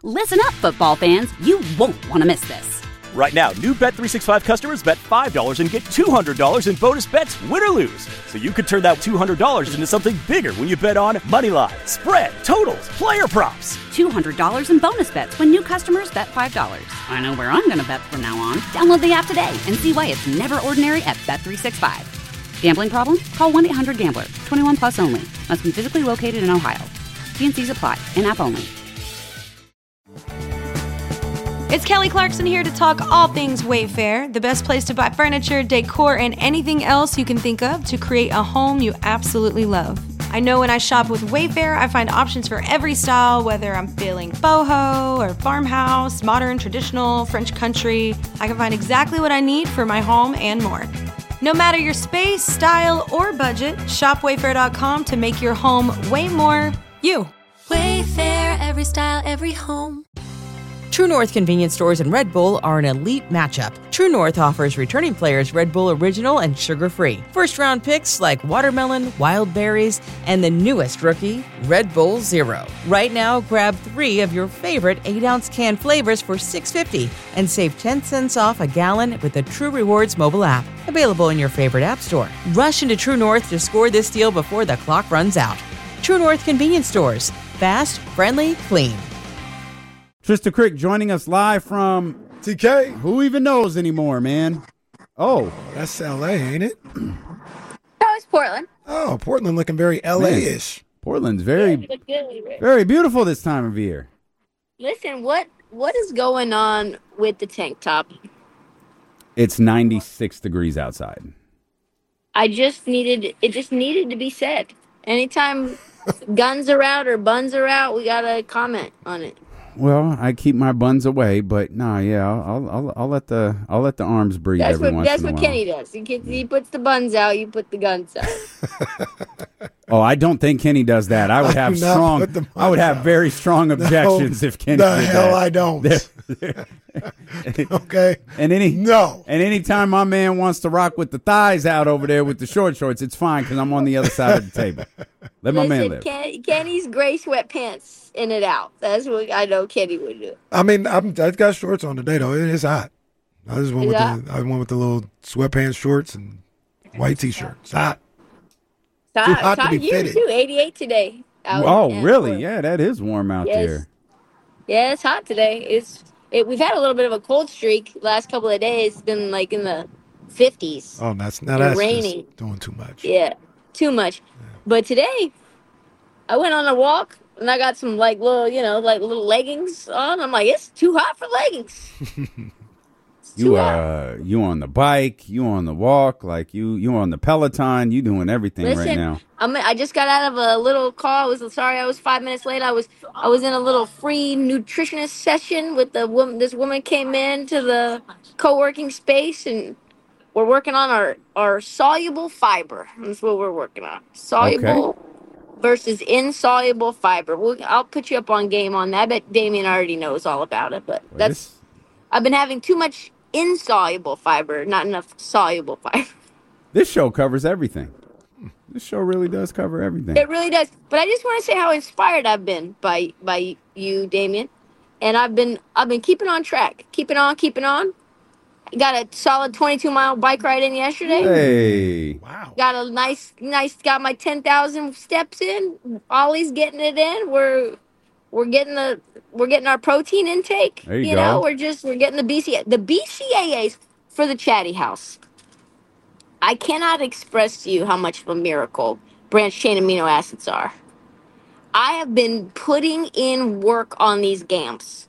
Listen up, football fans. You won't want to miss this. Right now, new Bet365 customers bet $5 and get $200 in bonus bets, win or lose. So you could turn that $200 into something bigger when you bet on money line, spread, totals, player props. $200 in bonus bets when new customers bet $5. I know where I'm going to bet from now on. Download the app today and see why it's never ordinary at Bet365. Gambling problem? Call 1-800-GAMBLER. 21 plus only. Must be physically located in Ohio. T&Cs apply. In-app only. It's Kelly Clarkson here to talk all things Wayfair, the best place to buy furniture, decor, and anything else you can think of to create a home you absolutely love. I know when I shop with Wayfair, I find options for every style, whether I'm feeling boho or farmhouse, modern, traditional, French country. I can find exactly what I need for my home and more. No matter your space, style, or budget, shop Wayfair.com to make your home way more you. Wayfair, every style, every home. True North convenience stores and Red Bull are an elite matchup. True North offers returning players Red Bull Original and sugar-free. First-round picks like watermelon, wild berries, and the newest rookie, Red Bull Zero. Right now, grab 3 of your favorite 8-ounce can flavors for $6.50 and save 10 cents off a gallon with the True Rewards mobile app. Available in your favorite app store. Rush into True North to score this deal before the clock runs out. True North convenience stores. Fast, friendly, clean. Trista Crick joining us live from TK. Who even knows anymore, man? Oh, that's LA, ain't it? No, it's Portland. Oh, Portland looking very LA-ish. Portland's very beautiful this time of year. Listen, what is going on with the tank top? It's 96 degrees outside. It just needed to be said. Anytime guns are out or buns are out, we gotta comment on it. Well, I keep my buns away, but I'll let the arms breathe every once in a while. That's what Kenny does. He puts the buns out, you put the guns out. Oh, I don't think Kenny does that. I would have very strong objections if Kenny did that. The hell I don't. Okay. And anytime my man wants to rock with the thighs out over there with the short shorts, it's fine because I'm on the other side of the table. Let my man live. Kenny's gray sweatpants in and out. That's what I know Kenny would do. I mean, I've got shorts on today though. It is hot. I went with the little sweatpants shorts and white t-shirt. It's hot. Too hot to be fitted. Too 88 today. Really? Yeah, that is warm out there. Yeah, it's hot today. We've had a little bit of a cold streak the last couple of days. It's been like in the 50s. Oh, that's raining. Just doing too much. Yeah, too much. Yeah. But today, I went on a walk and I got some little leggings on. I'm like, it's too hot for leggings. You on the bike, you on the walk, like you on the Peloton, you doing everything right now. I just got out of a little call. I was 5 minutes late. I was in a little free nutritionist session with the woman. This woman came in to the co-working space, and we're working on our soluble fiber. That's what we're working on. Soluble versus insoluble fiber. I'll put you up on game on that. I bet Damien already knows all about it, but I've been having too much insoluble fiber, not enough soluble fiber. This show covers everything. This show really does cover everything. It really does. But I just want to say how inspired I've been by you, Damien. And I've been keeping on track. Keeping on. Got a solid 22-mile bike ride in yesterday. Hey. Wow. Got a nice got my 10,000 steps in. Ollie's getting it in. We're getting our protein intake. There you go. We're getting the BCAAs for the Chatty House. I cannot express to you how much of a miracle branched chain amino acids are. I have been putting in work on these GAMPs,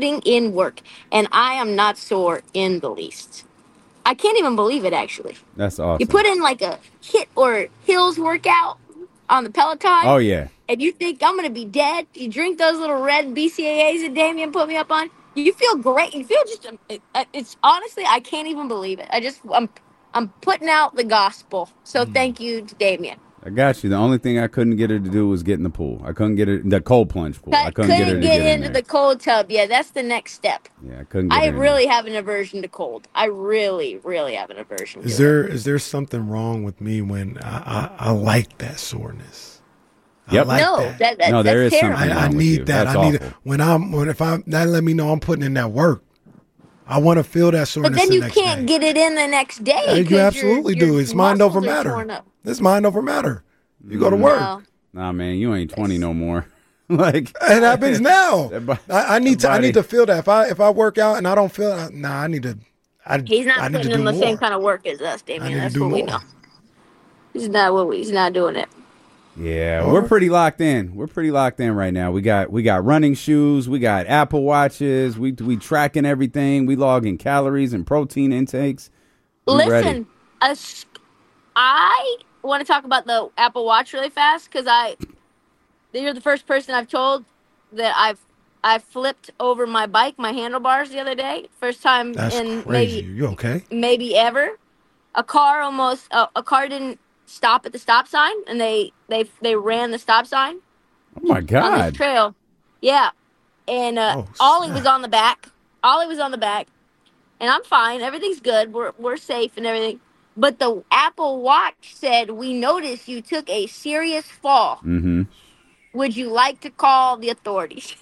and I am not sore in the least. I can't even believe it, actually. That's awesome. You put in like a HIIT or hills workout on the Peloton. Oh, yeah. And you think I'm going to be dead. You drink those little red BCAAs that Damien put me up on. You feel great. You feel it's honestly, I can't even believe it. I'm putting out the gospel. So thank you to Damien. I got you. The only thing I couldn't get her to do was get in the pool. I couldn't get her in the cold plunge pool. I couldn't get her to get into the cold tub. Yeah, that's the next step. Yeah, I couldn't get her in really have an aversion to cold. I really, really have an aversion to it. Is there something wrong with me when I like that soreness? Yep. like no, that. No, there that's is terrible. something. I wrong with need you. that. That's I need awful. it. That let me know I'm putting in that work. I want to feel that soreness. But then you the next can't day. get it in the next day. Yeah, 'cause you absolutely your do. It's mind over muscles are matter. torn up. It's mind over matter. You go to work. No. Nah, man, you ain't 20 no more. Like It happens now. That I need body- to feel that. If I work out and I don't feel it, I need to. He's not I need to putting do in the more. same kind of work as us, I need Damien. to That's do what we more. know. He's not doing it. Yeah, we're pretty locked in. We're pretty locked in right now. We got running shoes. We got Apple Watches. We tracking everything. We logging calories and protein intakes. We ready. Listen, I want to talk about the Apple Watch really fast because you're the first person I've told that I flipped over my bike, my handlebars the other day. First time That's in crazy. You okay? maybe ever. A car didn't stop at the stop sign, and they ran the stop sign Oh my on this God! trail. Yeah, and Ollie was on the back. And I'm fine. Everything's good. We're safe and everything. But the Apple Watch said, "We noticed you took a serious fall. Mm-hmm. Would you like to call the authorities?"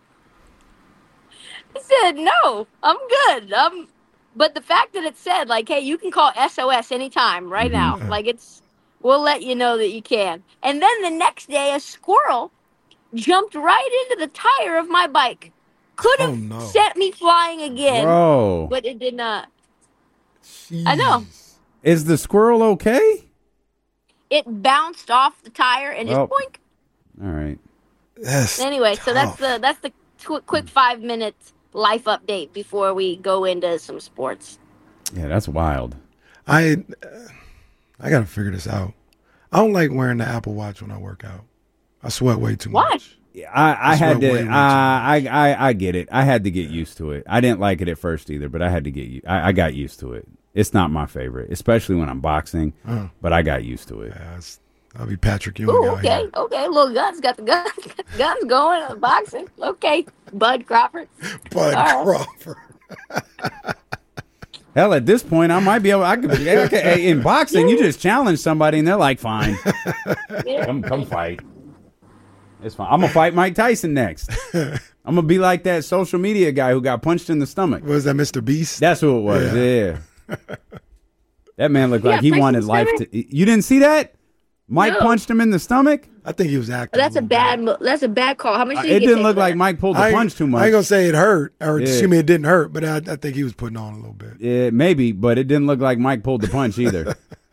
I said, "No, I'm good. But the fact that it said, like, hey, you can call SOS anytime right now. Like, we'll let you know that you can." And then the next day, a squirrel jumped right into the tire of my bike. Could have sent me flying again, Bro, but it did not. Jeez. I know. is the squirrel okay? It bounced off the tire and just Well, boink. All right. That's Anyway, so tough. that's the quick 5-minute life update before we go into some sports. Yeah, that's wild. I got to figure this out. I don't like wearing the Apple Watch when I work out. I sweat way too Why? much. Yeah, I had way to. too much. I get it. I had to get used to it. I didn't like it at first either, but I had to get. I got used to it. It's not my favorite, especially when I'm boxing. But I got used to it. Yeah, I'll be Patrick Ewing Ooh, out here. okay. Little Guns got the guns going. Boxing. Okay. Bud Crawford. Bud All right. Crawford. Hell, at this point, I might be able. I could. Hey, in boxing, you just challenge somebody, and they're like, "Fine, come fight." It's fine. I'm gonna fight Mike Tyson next. I'm gonna be like that social media guy who got punched in the stomach. Was that Mr. Beast? That's who it was. Yeah. That man looked Yeah, like he punched wanted in the life stomach? to. You didn't see that? Mike No. punched him in the stomach. I think he was acting. That's a bad. That's a bad call. How much did you It get didn't paid look for like that? Mike pulled the I ain't- punch too much. I ain't gonna say it hurt, or Yeah. excuse me, it didn't hurt, but I think he was putting on a little bit. Yeah, maybe, but it didn't look like Mike pulled the punch either.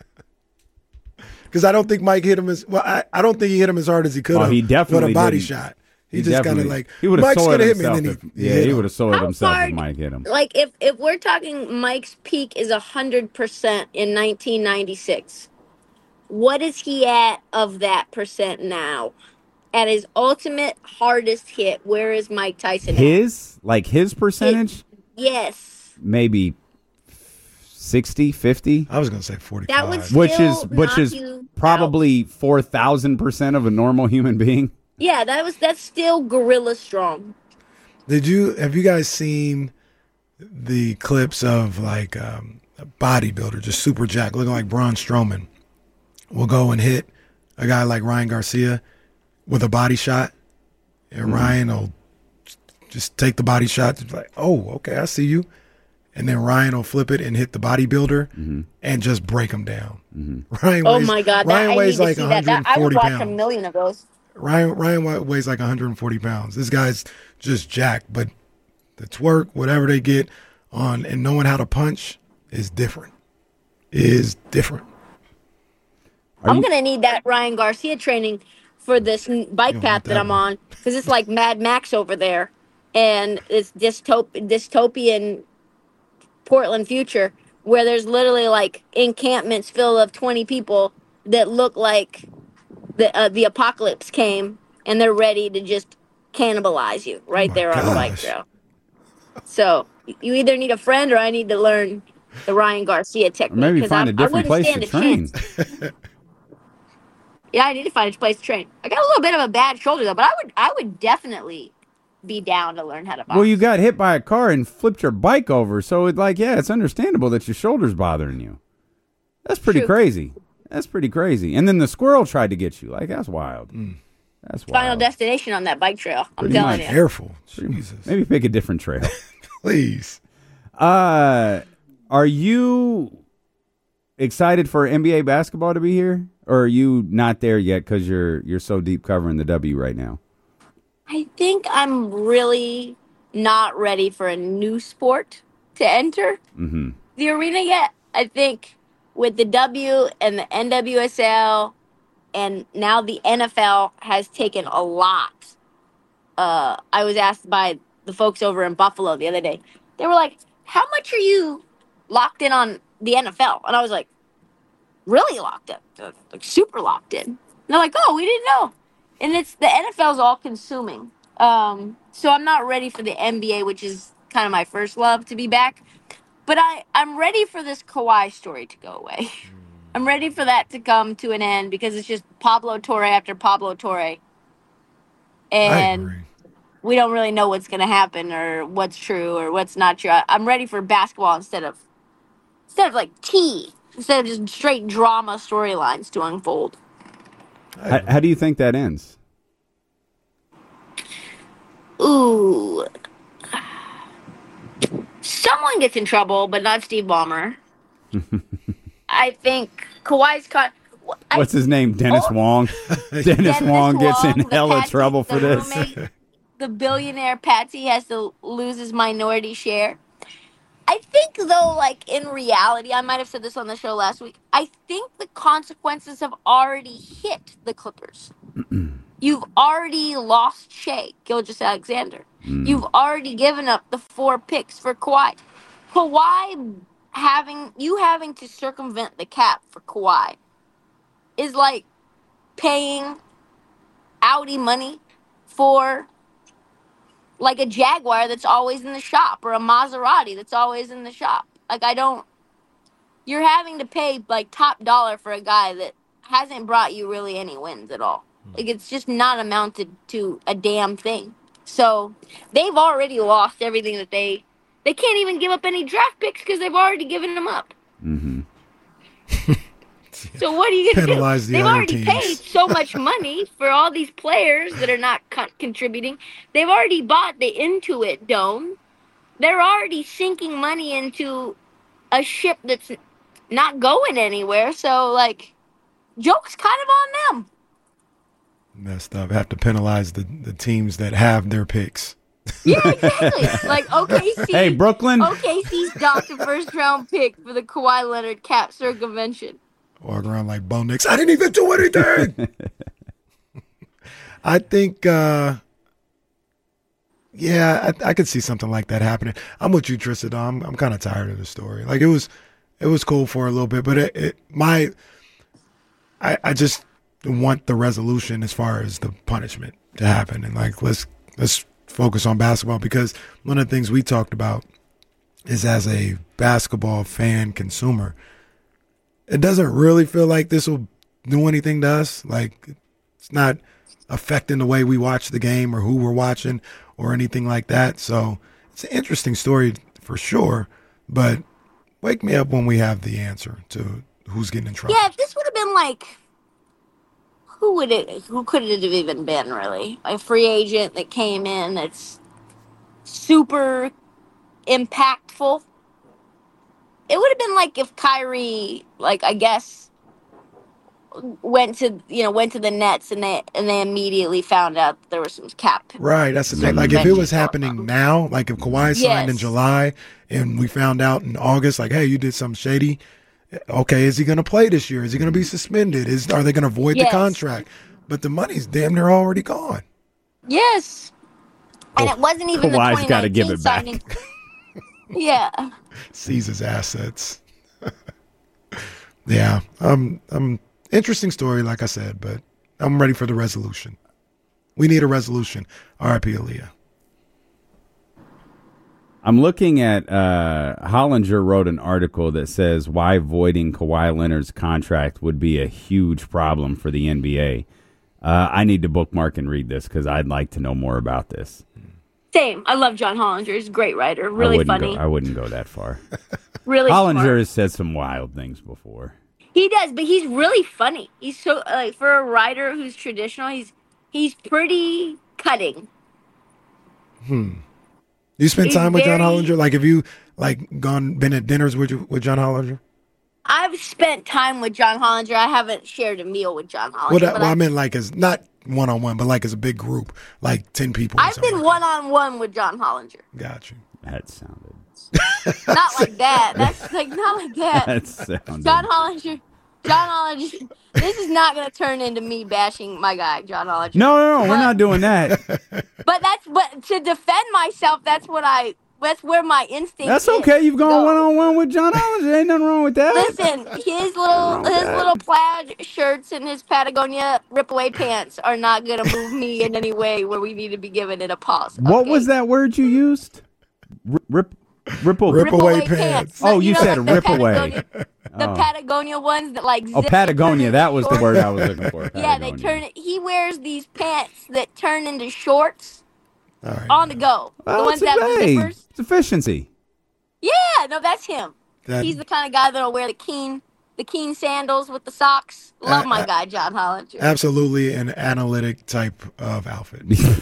Because I don't think Mike hit him as well. I don't think he hit him as hard as he could have. He definitely with a body didn't. shot. He just kind of definitely- like he would have Mike's soiled gonna hit me, himself. and then he He hit him. would have soiled How himself hard- if Mike hit him. Like if we're talking Mike's peak is 100% in 1996, what is he at of that percent now? At his ultimate hardest hit, where is Mike Tyson at? His percentage, Yes. maybe 60, 50, I was gonna say 45. That would which still is knock you probably 4,000% of a normal human being. Yeah, that's still gorilla strong. Have you guys seen the clips of like a bodybuilder, just super jacked, looking like Braun Strowman, will go and hit a guy like Ryan Garcia with a body shot, and Ryan will just take the body shot, just like, oh, okay, I see you, and then Ryan will flip it and hit the bodybuilder and just break him down. Ryan Oh weighs, my God, Ryan I weighs need to like see that. I 140 would watch a pounds. million of those. Ryan weighs like 140 pounds. This guy's just jacked, but the twerk, whatever they get on, and knowing how to punch is different. I'm gonna need that Ryan Garcia training for this bike path that I'm on, because it's like Mad Max over there, and it's dystopian Portland future where there's literally like encampments full of 20 people that look like the apocalypse came, and they're ready to just cannibalize you right there on the bike gosh. trail. So you either need a friend, or I need to learn the Ryan Garcia technique. Or maybe 'cause find a I different wouldn't place to stand a train. chance. Yeah, I need to find a place to train. I got a little bit of a bad shoulder though, but I would definitely be down to learn how to box. Well, you got hit by a car and flipped your bike over, so it's understandable that your shoulder's bothering you. That's pretty True. crazy. That's pretty crazy. And then the squirrel tried to get you. Like, that's wild. That's final wild. destination on that bike trail. I'm Pretty telling much. you. Careful. Jesus. Maybe pick a different trail. Please. Are you excited for NBA basketball to be here, or are you not there yet because you're so deep covering the W right now? I think I'm really not ready for a new sport to enter the arena yet. I think with the W and the NWSL and now the NFL has taken a lot. I was asked by the folks over in Buffalo the other day. They were like, how much are you locked in on the NFL? And I was like, really locked in, like super locked in. And they're like, oh, we didn't know. And it's the NFL's all consuming. So I'm not ready for the NBA, which is kind of my first love, to be back. But I'm ready for this Kawhi story to go away. I'm ready for that to come to an end because it's just Pablo Torre after Pablo Torre. I And agree. we don't really know what's going to happen or what's true or what's not true. I'm ready for basketball instead of like tea, instead of just straight drama storylines to unfold. How do you think that ends? Ooh. Someone gets in trouble, but not Steve Ballmer. I think Kawhi's caught. What's his name? Dennis Wong. Dennis Wong gets in hella trouble for this. The billionaire Patsy has to lose his minority share. I think, though, like in reality, I might have said this on the show last week. I think the consequences have already hit the Clippers. You've already lost Shea Gilgeous-Alexander. You've already given up the 4 picks for Kawhi. Kawhi having to circumvent the cap for Kawhi is like paying Audi money for like a Jaguar that's always in the shop or a Maserati that's always in the shop. Like you're having to pay like top dollar for a guy that hasn't brought you really any wins at all. Like it's just not amounted to a damn thing. So they've already lost everything that they can't even give up any draft picks because they've already given them up. So what are you going to do? Penalize the They've other already teams. paid so much money for all these players that are not contributing. They've already bought the Intuit Dome. They're already sinking money into a ship that's not going anywhere. So, like, joke's kind of on them. Messed up. Have to penalize the teams that have their picks. Yeah, exactly. Like, OKC. Hey, Brooklyn. OKC's docked a first-round pick for the Kawhi Leonard cap circumvention. Walk around like Bo Nix. I didn't even do anything. I think, I could see something like that happening. I'm with you, Tristan. I'm kind of tired of the story. Like it was cool for a little bit, but I just want the resolution as far as the punishment to happen, and like let's focus on basketball, because one of the things we talked about is, as a basketball fan consumer, it doesn't really feel like this will do anything to us. Like it's not affecting the way we watch the game or who we're watching or anything like that. So it's an interesting story for sure, but wake me up when we have the answer to who's getting in trouble. Yeah, if this would have been like, who could it have even been, really? A free agent that came in that's super impactful. It would have been like if Kyrie, like, I guess, went to the Nets and they immediately found out that there was some cap. Right, that's the thing. Like if it was happening now, like if Kawhi signed in Yes. July and we found out in August, like, hey, you did something shady. Okay, is he going to play this year? Is he going to be suspended? Are they going to void the Yes. contract? But the money's damn near already gone. Yes. And it wasn't even the Kawhi's 2019 gotta give it back. signing. Yeah. Seize his assets. Yeah, interesting story, like I said, but I'm ready for the resolution. We need a resolution. R.I.P. Aaliyah. I'm looking at Hollinger wrote an article that says why voiding Kawhi Leonard's contract would be a huge problem for the NBA. I need to bookmark and read this because I'd like to know more about this. Same. I love John Hollinger. He's a great writer. Really funny. I wouldn't go that far. Really Hollinger smart. has said some wild things before. He does, but he's really funny. He's so, like, for a writer who's traditional, He's pretty cutting. You spend He's time with John very- Hollinger? Like, have you been at dinners with John Hollinger? I've spent time with John Hollinger. I haven't shared a meal with John Hollinger. Well, but I meant like as not one-on-one, but like as a big group, like 10 people. or I've something been like one-on-one with John Hollinger. that. Got you. That sounded. Not like that. That's like not like that. That sounded. John Hollinger. This is not going to turn into me bashing my guy, John Hollinger. No, we're not doing that. But to defend myself, that's where my instinct That's is. okay. You've gone Go. one-on-one with John Hollinger. Ain't nothing wrong with that. Listen, his little plaid shirts and his Patagonia rip-away pants are not going to move me in any way where we need to be giving it a pause. What okay? was that word you used? Ripple. Rip-away pants. Oh, you said like the rip-away. Patagonia- The Patagonia ones that like Oh, zip Patagonia. and That was the shorts. word I was looking for. Yeah, they Patagonia. turn. He wears these pants that turn into shorts All right. on the go. Well, the ones it's that have hey, zippers. it's efficiency. Yeah, no, that's him. That- He's the kind of guy that'll wear the keen sandals with the socks. Love my guy, John Hollinger. Absolutely an analytic type of outfit.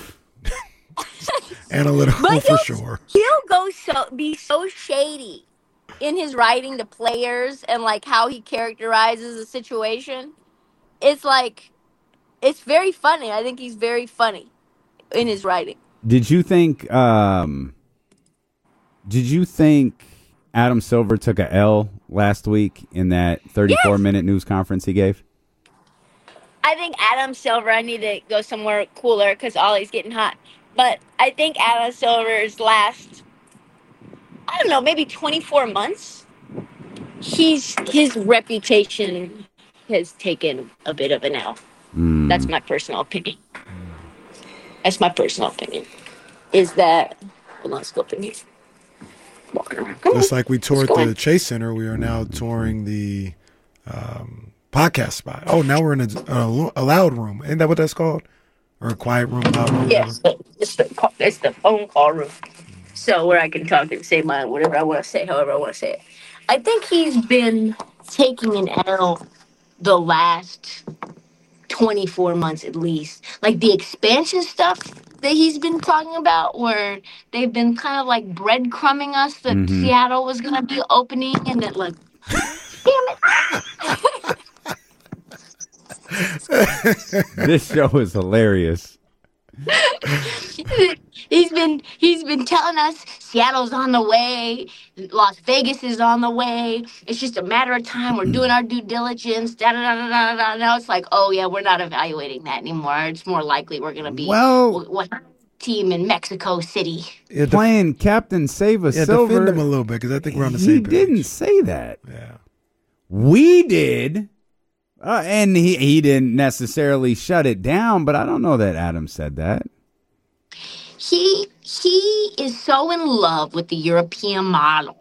Analytical But for sure. He'll be so shady in his writing to players and like how he characterizes a situation. It's like it's very funny. I think he's very funny in his writing. Did you think? Adam Silver took a L last week in that 34-minute news conference he gave? I think Adam Silver. I need to go somewhere cooler because Ollie's getting hot. But I think Adam Silver's last, I don't know, maybe 24 months. His reputation has taken a bit of an L. That's my personal opinion. Is that, hold on, let's go in here. Walking around. Come Just on. like we toured Let's go the in. Chase Center, we are now touring the podcast spot. Oh, now we're in a loud room. Isn't that what that's called? Or a quiet room, loud room? Yes, it's the phone call room. So where I can talk and say whatever I want to say, however I want to say it. I think he's been taking an L the last 24 months at least. Like the expansion stuff that he's been talking about, where they've been kind of like breadcrumbing us that Seattle was going to be opening, and that like, damn it. This show is hilarious. He's been telling us Seattle's on the way, Las Vegas is on the way. It's just a matter of time. We're doing our due diligence. Da da da da da. Now it's like, oh yeah, we're not evaluating that anymore. It's more likely we're gonna be what team in Mexico City. Yeah, Playing Captain Save Silver. defend him a little bit because I think we're on the same page. He didn't say that. Yeah. We did. And he didn't necessarily shut it down, but I don't know that Adam said that. He is so in love with the European model.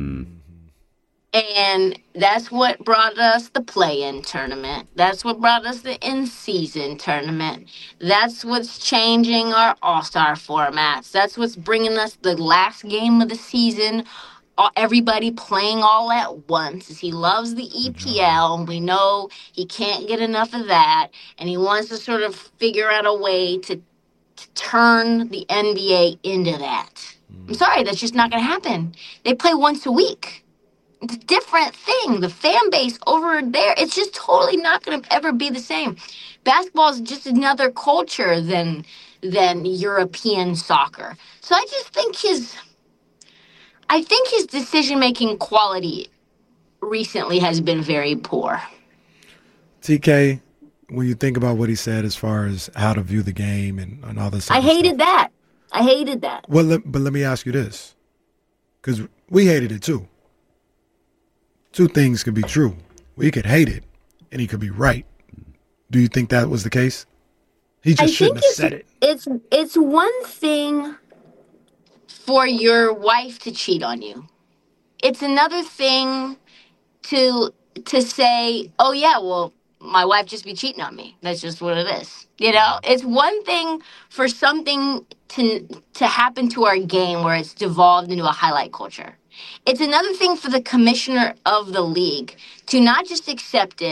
And that's what brought us the play-in tournament. That's what brought us the in-season tournament. That's what's changing our all-star formats. That's what's bringing us the last game of the season. Everybody playing all at once. He loves the EPL, and we know he can't get enough of that. And he wants to sort of figure out a way to turn the NBA into that. I'm sorry, that's just not going to happen. They play once a week. It's a different thing. The fan base over there, it's just totally not going to ever be the same. Basketball is just another culture than European soccer. So I just think his decision-making quality recently has been very poor. TK, when you think about what he said as far as how to view the game and all this I other hated stuff. that. I hated that. Well, but let me ask you this, because we hated it too. Two things could be true. We could hate it, and he could be right. Do you think that was the case? He just shouldn't have said it. It's one thing for your wife to cheat on you. It's another thing to say, oh yeah, well, my wife just be cheating on me. That's just what it is. You know, it's one thing for something to happen to our game where it's devolved into a highlight culture. It's another thing for the commissioner of the league to not just accept it,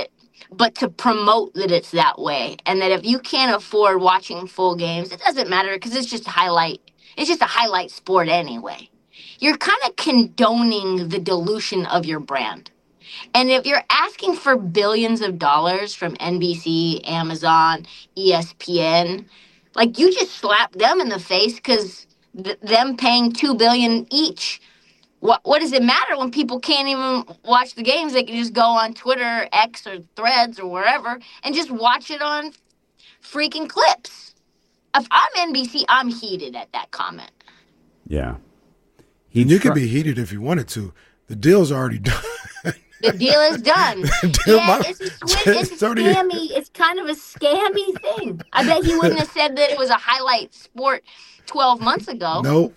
but to promote that it's that way, and that if you can't afford watching full games, it doesn't matter because it's just a highlight sport anyway. You're kind of condoning the dilution of your brand. And if you're asking for billions of dollars from NBC, Amazon, ESPN, like, you just slap them in the face because them paying $2 billion each. What does it matter when people can't even watch the games? They can just go on Twitter, X, or Threads, or wherever, and just watch it on freaking clips. If I'm NBC, I'm heated at that comment. Yeah. You could be heated if you wanted to. The deal's already done. The deal is done. It's scammy. It's kind of a scammy thing. I bet he wouldn't have said that it was a highlight sport 12 months ago. Nope.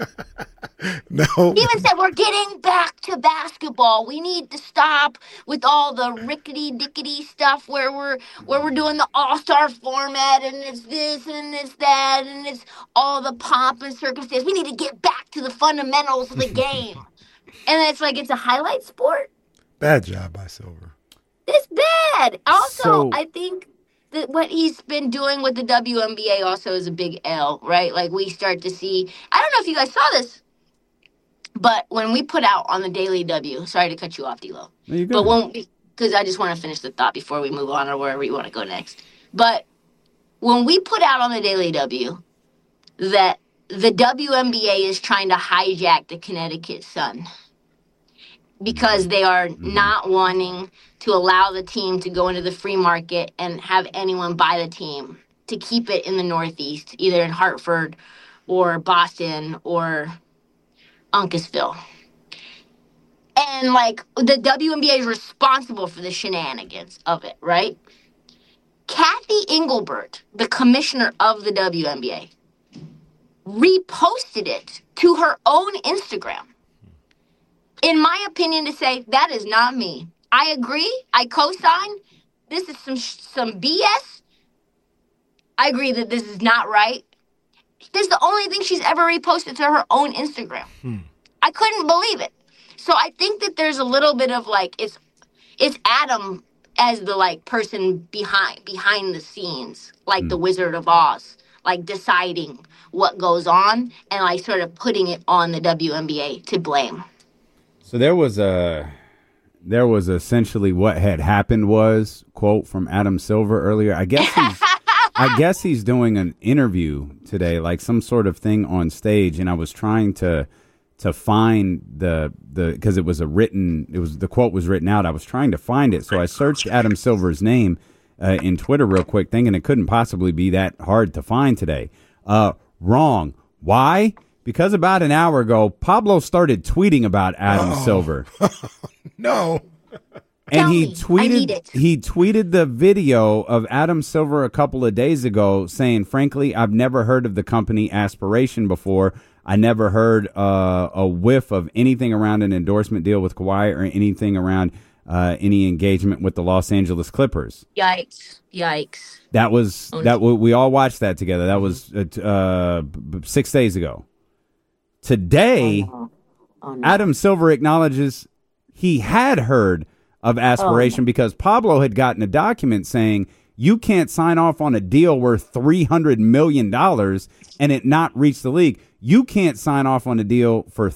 No. He even said, we're getting back to basketball. We need to stop with all the rickety-dickety stuff where we're doing the all-star format, and it's this and it's that, and it's all the pomp and circumstance. We need to get back to the fundamentals of the game. And it's like, it's a highlight sport. Bad job by Silver. It's bad. Also, I think that what he's been doing with the WNBA also is a big L, right? Like, we start to see, I don't know if you guys saw this, but when we put out on the Daily W, sorry to cut you off, D-Lo, but because I just want to finish the thought before we move on or wherever you want to go next. But when we put out on the Daily W that the WNBA is trying to hijack the Connecticut Sun, because they are not wanting to allow the team to go into the free market and have anyone buy the team, to keep it in the Northeast, either in Hartford or Boston or Uncasville. And, like, the WNBA is responsible for the shenanigans of it, right? Kathy Engelbert, the commissioner of the WNBA, reposted it to her own Instagram, in my opinion, to say, that is not me. I agree. I co-sign. This is some BS. I agree that this is not right. This is the only thing she's ever reposted to her own Instagram. I couldn't believe it. So I think that there's a little bit of, like, it's Adam as the, like, person behind the scenes, like the Wizard of Oz, like, deciding what goes on and, like, sort of putting it on the WNBA to blame. So there was essentially what had happened was, quote from Adam Silver earlier. I guess he's doing an interview today, like some sort of thing on stage, and I was trying to find the because the quote was written out. I was trying to find it, so I searched Adam Silver's name in Twitter real quick, thinking it couldn't possibly be that hard to find today. Wrong. Why? Because about an hour ago, Pablo started tweeting about Adam Silver. No. And he tweeted the video of Adam Silver a couple of days ago saying, frankly, I've never heard of the company Aspiration before. I never heard a whiff of anything around an endorsement deal with Kawhi or anything around any engagement with the Los Angeles Clippers. Yikes. That was we all watched that together. That was 6 days ago. Today, Adam Silver acknowledges he had heard of Aspiration because Pablo had gotten a document saying you can't sign off on a deal worth $300 million and it not reach the league. You can't sign off on a deal for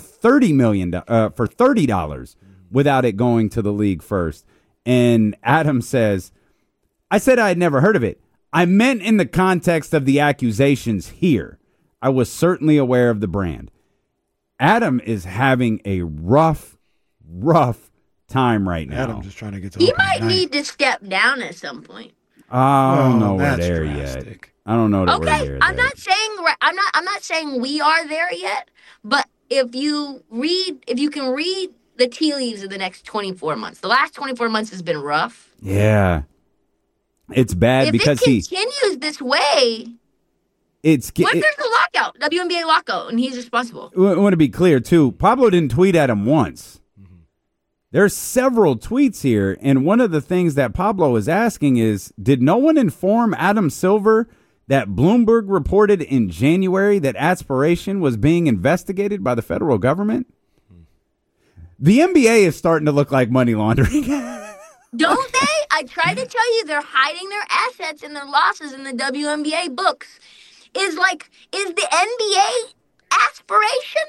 $30 without it going to the league first. And Adam says, I said I had never heard of it. I meant in the context of the accusations here. I was certainly aware of the brand. Adam is having a rough time right now. Adam just trying to get to. He might need to step down at some point. I don't know we're there yet. I don't know that we're there. I'm not saying we are there yet. But if you can read the tea leaves of the next 24 months, the last 24 months has been rough. Yeah, it's bad because it continues this way. What if there's a lockout, WNBA lockout, and he's responsible? I want to be clear, too. Pablo didn't tweet at him once. There's several tweets here, and one of the things that Pablo is asking is, did no one inform Adam Silver that Bloomberg reported in January that Aspiration was being investigated by the federal government? The NBA is starting to look like money laundering. Don't they? I tried to tell you they're hiding their assets and their losses in the WNBA books. Is the NBA aspiration?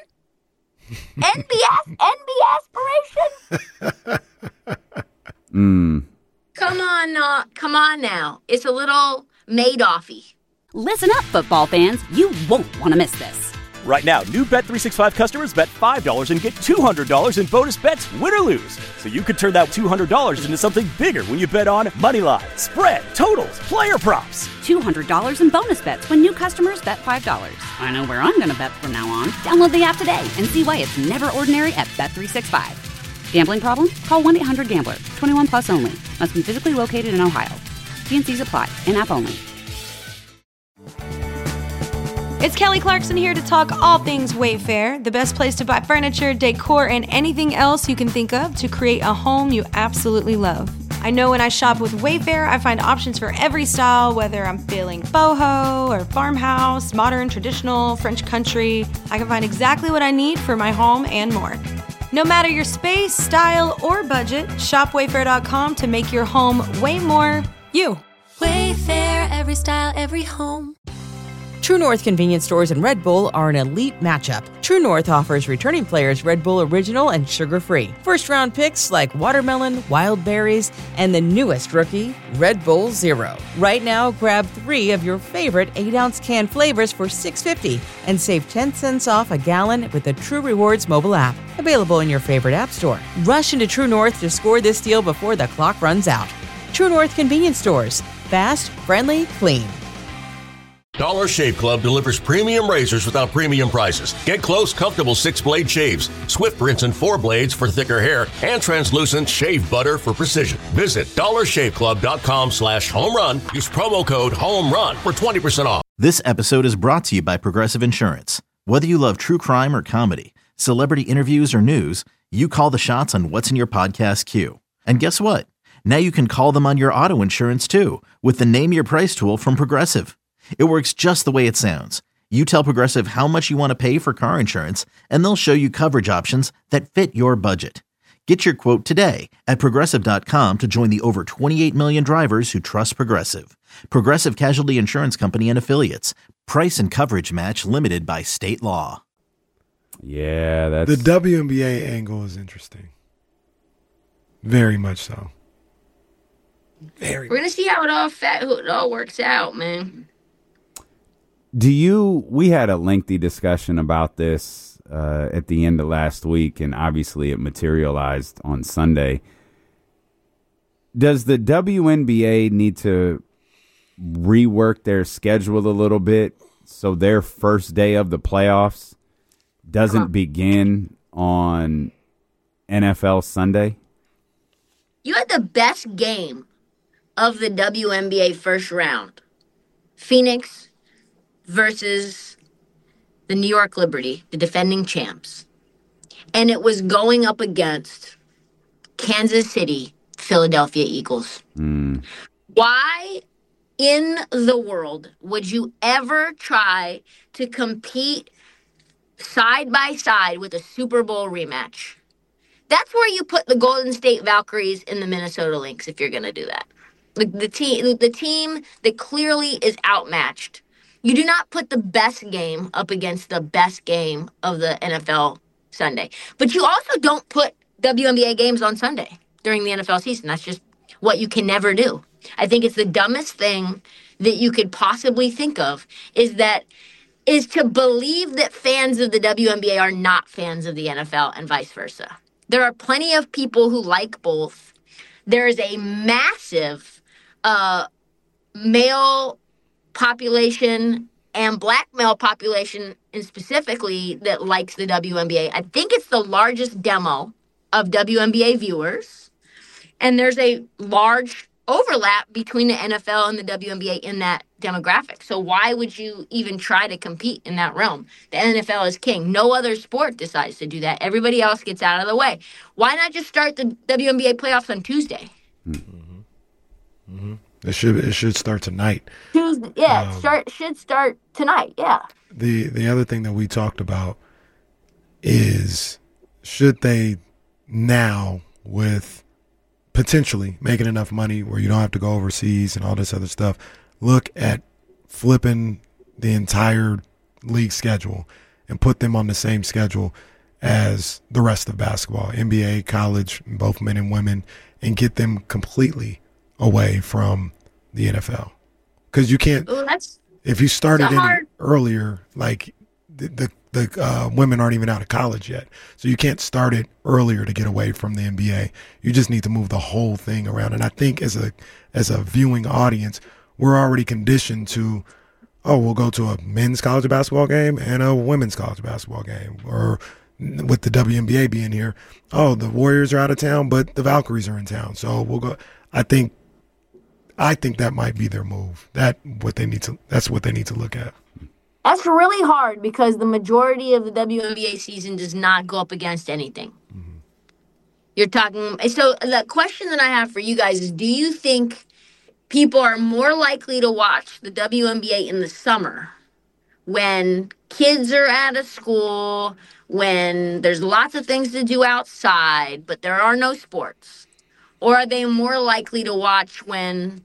NBA aspiration? Come on now. It's a little Madoffy. Listen up, football fans. You won't want to miss this. Right now, new Bet365 customers bet $5 and get $200 in bonus bets, win or lose. So you could turn that $200 into something bigger when you bet on moneyline, spread, totals, player props. $200 in bonus bets when new customers bet $5. I know where I'm going to bet from now on. Download the app today and see why it's never ordinary at Bet365. Gambling problem? Call 1-800-GAMBLER. 21 plus only. Must be physically located in Ohio. T&Cs apply. In-app only. It's Kelly Clarkson here to talk all things Wayfair, the best place to buy furniture, decor, and anything else you can think of to create a home you absolutely love. I know when I shop with Wayfair, I find options for every style, whether I'm feeling boho or farmhouse, modern, traditional, French country. I can find exactly what I need for my home and more. No matter your space, style, or budget, shop Wayfair.com to make your home way more you. Wayfair, every style, every home. True North convenience stores and Red Bull are an elite matchup. True North offers returning players Red Bull Original and sugar-free. First-round picks like watermelon, wild berries, and the newest rookie, Red Bull Zero. Right now, grab 3 of your favorite 8-ounce can flavors for $6.50 and save 10 cents off a gallon with the True Rewards mobile app. Available in your favorite app store. Rush into True North to score this deal before the clock runs out. True North convenience stores. Fast, friendly, clean. Dollar Shave Club delivers premium razors without premium prices. Get close, comfortable 6-blade shaves, swift rinse and 4 blades for thicker hair, and translucent shave butter for precision. Visit dollarshaveclub.com/homerun. Use promo code HOMERUN for 20% off. This episode is brought to you by Progressive Insurance. Whether you love true crime or comedy, celebrity interviews or news, you call the shots on what's in your podcast queue. And guess what? Now you can call them on your auto insurance too with the Name Your Price tool from Progressive. It works just the way it sounds. You tell Progressive how much you want to pay for car insurance, and they'll show you coverage options that fit your budget. Get your quote today at Progressive.com to join the over 28 million drivers who trust Progressive. Progressive Casualty Insurance Company and Affiliates. Price and coverage match limited by state law. Yeah, that's... The WNBA angle is interesting. Very much so. We're going to see how it all works out, man. We had a lengthy discussion about this at the end of last week, and obviously it materialized on Sunday. Does the WNBA need to rework their schedule a little bit so their first day of the playoffs doesn't begin on NFL Sunday? You had the best game of the WNBA first round. Phoenix versus the New York Liberty, the defending champs. And it was going up against Kansas City, Philadelphia Eagles. Why in the world would you ever try to compete side by side with a Super Bowl rematch? That's where you put the Golden State Valkyries and the Minnesota Lynx if you're going to do that. The team that clearly is outmatched. You do not put the best game up against the best game of the NFL Sunday. But you also don't put WNBA games on Sunday during the NFL season. That's just what you can never do. I think it's the dumbest thing that you could possibly think of is to believe that fans of the WNBA are not fans of the NFL and vice versa. There are plenty of people who like both. There is a massive male population and black male population and specifically that likes the WNBA. I think it's the largest demo of WNBA viewers. And there's a large overlap between the NFL and the WNBA in that demographic. So why would you even try to compete in that realm? The NFL is king. No other sport decides to do that. Everybody else gets out of the way. Why not just start the WNBA playoffs on Tuesday? It should start tonight. Tuesday, yeah, should start tonight. Yeah. The other thing that we talked about is should they now with potentially making enough money where you don't have to go overseas and all this other stuff, look at flipping the entire league schedule and put them on the same schedule as the rest of basketball, NBA, college, both men and women, and get them completely away from the NFL. Because you can't, if you started in earlier, like the women aren't even out of college yet. So you can't start it earlier to get away from the NBA. You just need to move the whole thing around. And I think as a viewing audience, we're already conditioned to, we'll go to a men's college basketball game and a women's college basketball game. Or with the WNBA being here, the Warriors are out of town, but the Valkyries are in town. So we'll go. I think that might be their move. That's what they need to look at. That's really hard because the majority of the WNBA season does not go up against anything. Mm-hmm. You're talking. So the question that I have for you guys is, do you think people are more likely to watch the WNBA in the summer when kids are out of school, when there's lots of things to do outside, but there are no sports? Or are they more likely to watch when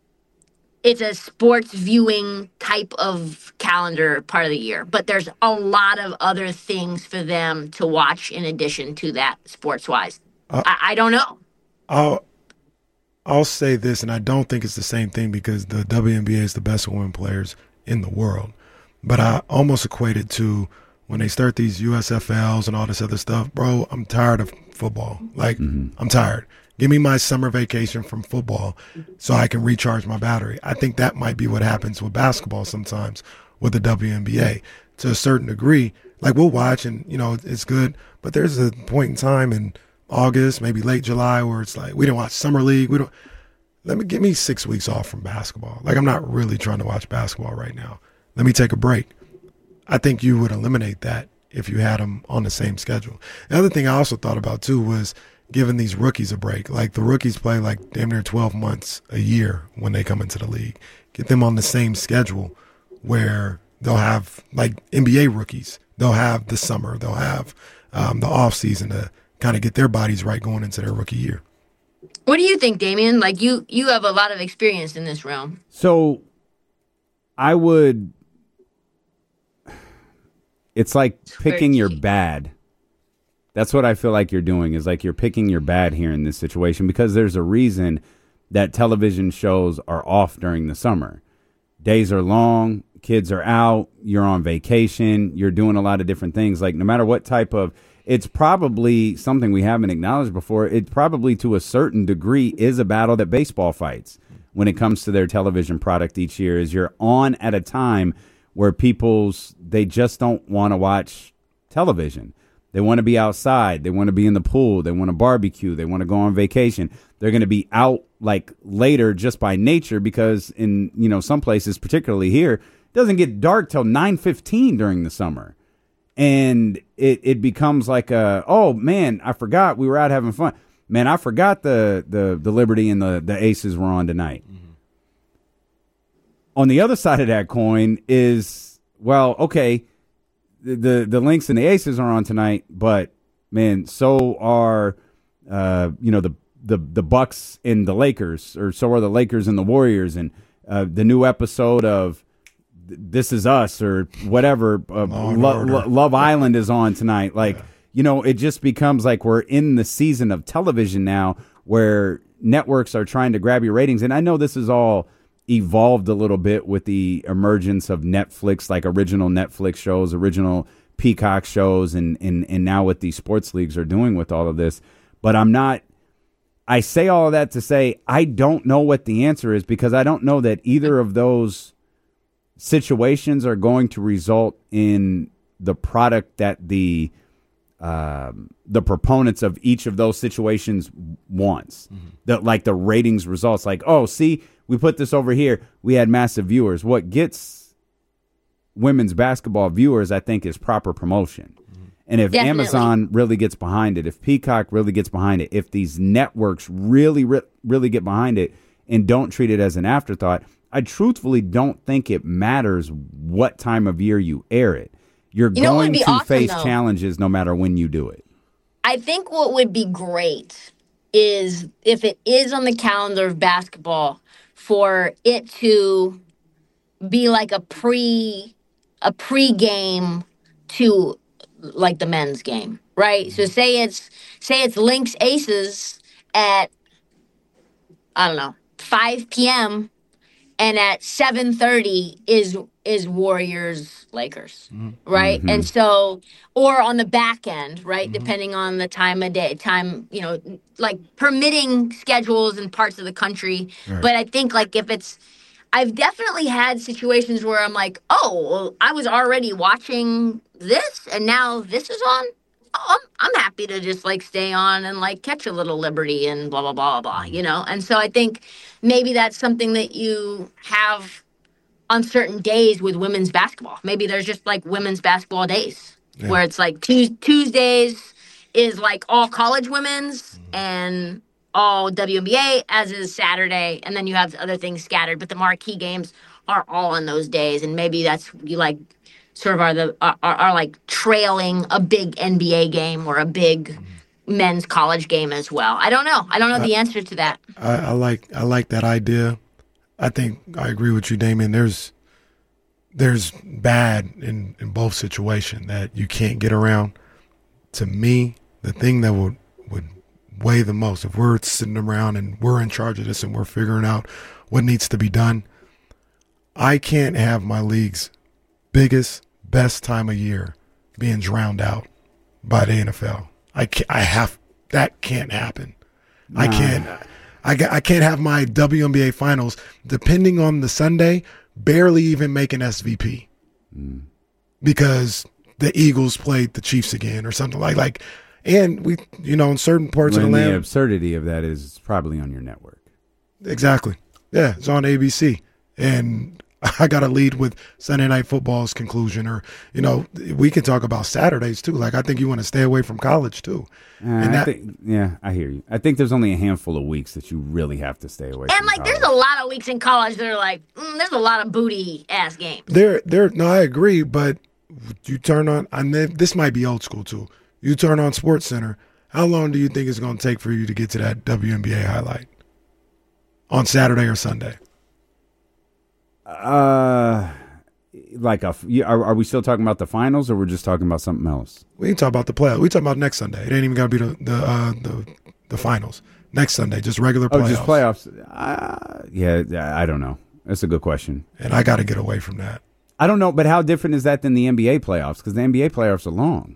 it's a sports viewing type of calendar part of the year, but there's a lot of other things for them to watch in addition to that sports-wise? I don't know. I'll say this, and I don't think it's the same thing because the WNBA is the best women players in the world. But I almost equate it to when they start these USFLs and all this other stuff. Bro, I'm tired of football. I'm tired. Give me my summer vacation from football so I can recharge my battery. I think that might be what happens with basketball sometimes with the WNBA. To a certain degree, like we'll watch and, it's good, but there's a point in time in August, maybe late July, where it's like we didn't watch Summer League. Give me 6 weeks off from basketball. Like I'm not really trying to watch basketball right now. Let me take a break. I think you would eliminate that if you had them on the same schedule. The other thing I also thought about too was giving these rookies a break. Like the rookies play like damn near 12 months a year when they come into the league. Get them on the same schedule where they'll have like NBA rookies. They'll have the summer. They'll have the off season to kind of get their bodies right going into their rookie year. What do you think, Damian? Like you have a lot of experience in this realm. So it's like picking your bad. That's what I feel like you're doing, is like you're picking your bad here in this situation, because there's a reason that television shows are off during the summer. Days are long, kids are out, you're on vacation, you're doing a lot of different things. Like no matter what type of, it's probably something we haven't acknowledged before. It probably to a certain degree is a battle that baseball fights when it comes to their television product each year, is you're on at a time where they just don't want to watch television. They want to be outside. They want to be in the pool. They want to barbecue. They want to go on vacation. They're going to be out like later just by nature, because in, some places, particularly here, it doesn't get dark till 9:15 during the summer. And it becomes like oh man, I forgot we were out having fun. Man, I forgot the Liberty and the Aces were on tonight. Mm-hmm. On the other side of that coin is, well, okay, the Lynx and the Aces are on tonight, but man, so are the Bucks and the Lakers, or so are the Lakers and the Warriors, and the new episode of This Is Us or whatever, Love Island is on tonight. Like, it just becomes like we're in the season of television now where networks are trying to grab your ratings. And I know this is all evolved a little bit with the emergence of Netflix, like original Netflix shows, original Peacock shows, and now what these sports leagues are doing with all of this. But I say all of that to say I don't know what the answer is, because I don't know that either of those situations are going to result in the product that the proponents of each of those situations wants. Mm-hmm. Like the ratings results, like, oh, see, we put this over here, we had massive viewers. What gets women's basketball viewers, I think, is proper promotion. Mm-hmm. And if Definitely. Amazon really gets behind it, if Peacock really gets behind it, if these networks really get behind it and don't treat it as an afterthought, I truthfully don't think it matters what time of year you air it. You're going to face challenges no matter when you do it. I think what would be great is if it is on the calendar of basketball, for it to be like a pre-game to like the men's game, right? So say it's Lynx Aces at, I don't know, 5 p.m. and at 7:30 is Warriors Lakers, right? Mm-hmm. And so, or on the back end, right? Depending on the time of day, like permitting schedules in parts of the country. Right. But I think like I've definitely had situations where I'm like, oh, well, I was already watching this and now this is on. Oh, I'm happy to just like stay on and like catch a little liberty and blah, blah, blah, blah, And so I think maybe that's something that you have on certain days with women's basketball. Maybe there's just like women's basketball days where it's like Tuesdays is like all college women's and all WNBA, as is Saturday. And then you have other things scattered, but the marquee games are all on those days. And maybe that's you like sort of are like trailing a big NBA game or a big men's college game as well. I don't know. I don't know the answer to that. I like that idea. I think I agree with you, Damien. There's bad in both situations that you can't get around. To me, the thing that would weigh the most, if we're sitting around and we're in charge of this and we're figuring out what needs to be done, I can't have my league's biggest, best time of year being drowned out by the NFL. That can't happen. Nah. I can't have my WNBA finals, depending on the Sunday, barely even make an SVP because the Eagles played the Chiefs again or something like, and we, in certain parts of the land. The absurdity of that is probably on your network. Exactly. Yeah, it's on ABC. And I got to lead with Sunday Night Football's conclusion, or, we can talk about Saturdays too. Like, I think you want to stay away from college too. I hear you. I think there's only a handful of weeks that you really have to stay away from college. There's a lot of weeks in college that are like, there's a lot of booty ass games. No, I agree, but you turn on, this might be old school too. You turn on SportsCenter. How long do you think it's going to take for you to get to that WNBA highlight on Saturday or Sunday? Are we still talking about the finals, or we're just talking about something else? We can talk about the playoffs. We talk about next Sunday. It ain't even got to be the finals. Next Sunday, just regular playoffs. Oh, just playoffs. I don't know. That's a good question. And I got to get away from that. I don't know, but how different is that than the NBA playoffs? Because the NBA playoffs are long.